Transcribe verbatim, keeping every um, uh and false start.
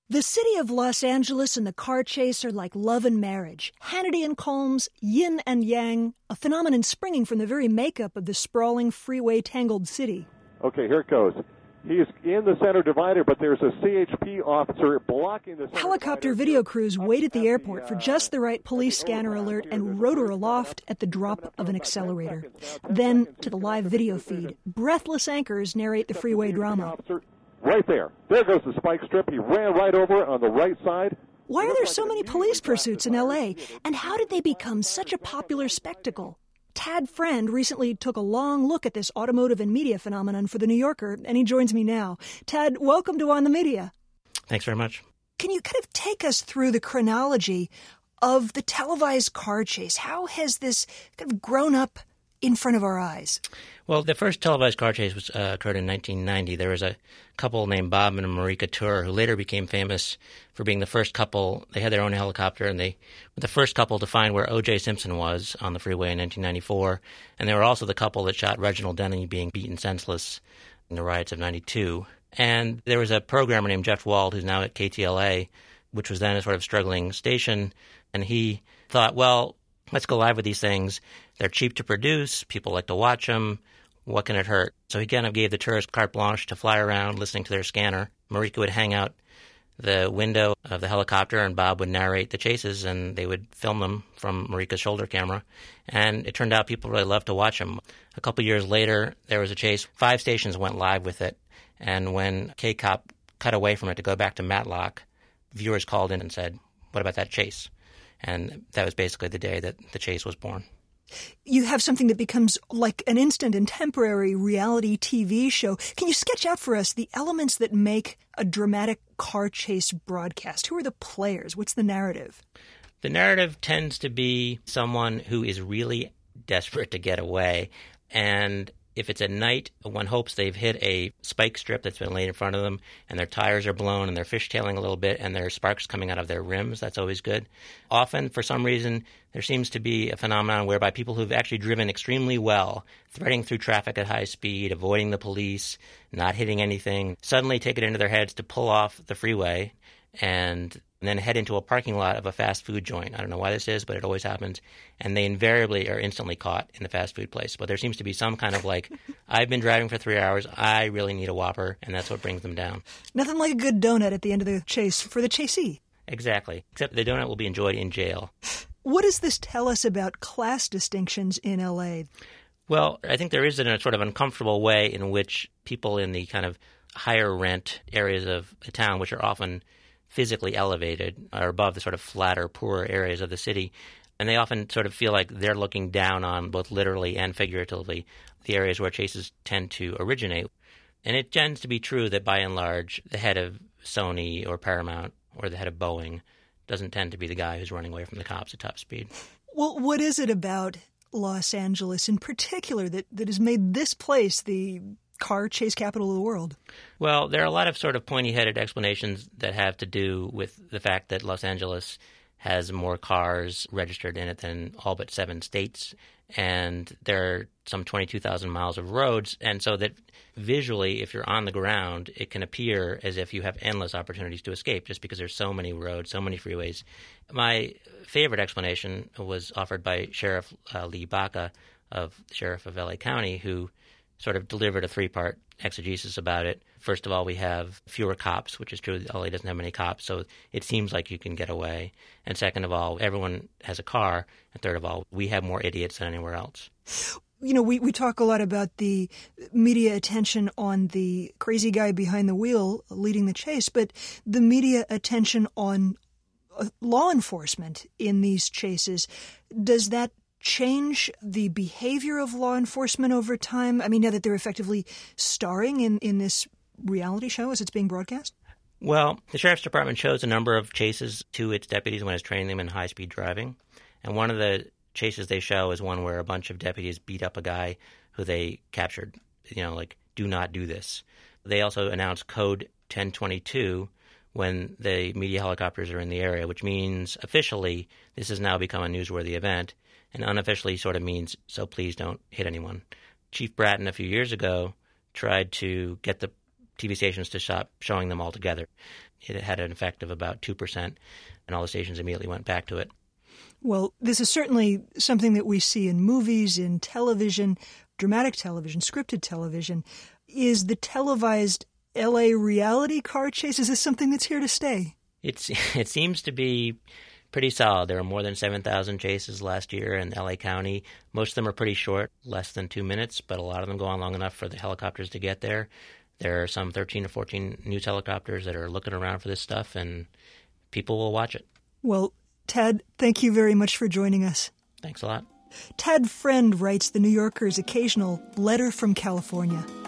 The city of Los Angeles and the car chase are like love and marriage. Hannity and Colmes, yin and yang, a phenomenon springing from the very makeup of the sprawling, freeway-tangled city. Okay, here it goes. He's in the center divider, but there's a C H P officer blocking the center Helicopter divider. video crews wait at the airport for just the right police scanner alert and rotor aloft at the drop of an accelerator. Then, to the live video feed, breathless anchors narrate the freeway drama. Right there. There goes the spike strip. He ran right over on the right side. Why are there so many police pursuits in L A? And how did they become such a popular spectacle? Tad Friend recently took a long look at this automotive and media phenomenon for The New Yorker, and he joins me now. Tad, welcome to On the Media. Thanks very much. Can you kind of take us through the chronology of the televised car chase? How has this kind of grown up in front of our eyes? Well, the first televised car chase was uh, occurred in nineteen ninety. There was a couple named Bob and Marika Tur who later became famous for being the first couple. They had their own helicopter, and they were the first couple to find where O J Simpson was on the freeway in nineteen ninety-four. And they were also the couple that shot Reginald Denny being beaten senseless in the riots of ninety-two. And there was a programmer named Jeff Wald, who's now at K T L A, which was then a sort of struggling station. And he thought, well, let's go live with these things. They're cheap to produce. People like to watch them. What can it hurt? So he kind of gave the tourists carte blanche to fly around listening to their scanner. Marika would hang out the window of the helicopter, and Bob would narrate the chases, and they would film them from Marika's shoulder camera. And it turned out people really loved to watch them. A couple years later, there was a chase. Five stations went live with it. And when K COP cut away from it to go back to Matlock, viewers called in and said, what about that chase? And that was basically the day that the chase was born. You have something that becomes like an instant and temporary reality T V show. Can you sketch out for us the elements that make a dramatic car chase broadcast? Who are the players? What's the narrative? The narrative tends to be someone who is really desperate to get away. And if it's at night, one hopes they've hit a spike strip that's been laid in front of them, and their tires are blown, and they're fishtailing a little bit, and there's sparks coming out of their rims. That's always good. Often, for some reason, there seems to be a phenomenon whereby people who've actually driven extremely well, threading through traffic at high speed, avoiding the police, not hitting anything, suddenly take it into their heads to pull off the freeway and then head into a parking lot of a fast food joint. I don't know why this is, but it always happens. And they invariably are instantly caught in the fast food place. But there seems to be some kind of like, I've been driving for three hours, I really need a Whopper, and that's what brings them down. Nothing like a good donut at the end of the chase for the chasee. Exactly. Except the donut will be enjoyed in jail. What does this tell us about class distinctions in L A? Well, I think there is a sort of uncomfortable way in which people in the kind of higher rent areas of the town, which are often physically elevated, are above the sort of flatter, poorer areas of the city. And they often sort of feel like they're looking down on, both literally and figuratively, the areas where chases tend to originate. And it tends to be true that by and large, the head of Sony or Paramount or the head of Boeing doesn't tend to be the guy who's running away from the cops at top speed. Well, what is it about Los Angeles in particular that, that has made this place the car chase capital of the world? Well, there are a lot of sort of pointy-headed explanations that have to do with the fact that Los Angeles has more cars registered in it than all but seven states, and there are some twenty-two thousand miles of roads, and so that visually, if you're on the ground, it can appear as if you have endless opportunities to escape just because there's so many roads, so many freeways. My favorite explanation was offered by Sheriff uh, Lee Baca, of Sheriff of L A County, who sort of delivered a three-part exegesis about it. First of all, we have fewer cops, which is true. L A doesn't have many cops, so it seems like you can get away. And second of all, everyone has a car. And third of all, we have more idiots than anywhere else. You know, we, we talk a lot about the media attention on the crazy guy behind the wheel leading the chase, but the media attention on uh, law enforcement in these chases, does that change the behavior of law enforcement over time? I mean, now that they're effectively starring in, in this reality show as it's being broadcast? Well, the Sheriff's Department shows a number of chases to its deputies when it's training them in high-speed driving. And one of the chases they show is one where a bunch of deputies beat up a guy who they captured. You know, like, do not do this. They also announce Code ten twenty-two when the media helicopters are in the area, which means officially this has now become a newsworthy event. And unofficially sort of means, so please don't hit anyone. Chief Bratton a few years ago tried to get the T V stations to stop showing them altogether. It had an effect of about two percent, and all the stations immediately went back to it. Well, this is certainly something that we see in movies, in television, dramatic television, scripted television. Is the televised L A reality car chase, is this something that's here to stay? It's It seems to be pretty solid. There were more than seven thousand chases last year in L A County. Most of them are pretty short, less than two minutes, but a lot of them go on long enough for the helicopters to get there. There are some thirteen or fourteen news helicopters that are looking around for this stuff, and people will watch it. Well, Tad, thank you very much for joining us. Thanks a lot. Tad Friend writes The New Yorker's occasional Letter from California.